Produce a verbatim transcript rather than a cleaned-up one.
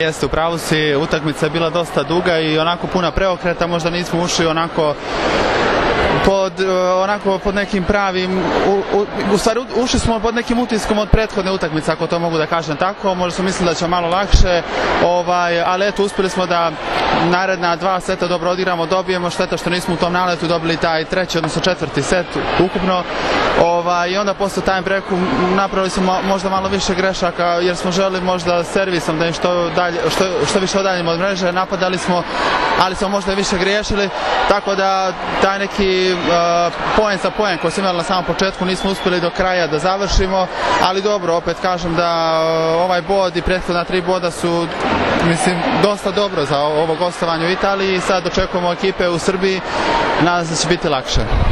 Jeste, upravo si, utakmica je bila dosta duga i onako puna preokreta, možda nismo ušli onako pod, onako pod nekim pravim, u, u, u stvari ušli smo pod nekim utiskom od prethodne utakmice, ako to mogu da kažem tako, možda smo mislili da će malo lakše, ovaj, ali eto, uspjeli smo da naredna dva seta dobro odigramo, dobijemo, šteta što nismo u tom naletu dobili taj treći, odnosno četvrti set ukupno, ovaj, i onda posle time breaku napravili smo možda malo više grešaka, jer smo želeli možda servisom da im što, dalje, što, što više odaljimo od mreže, napadali smo, ali smo možda više griješili, tako da taj neki uh, poen za poen koji smo imali na samom početku nismo uspjeli do kraja da završimo, ali dobro, opet kažem da uh, ovaj bod i prethodna tri boda su, mislim, dosta dobro za ovo gostovanje u Italiji i sad očekujemo ekipe u Srbiji, nadam se da će biti lakše.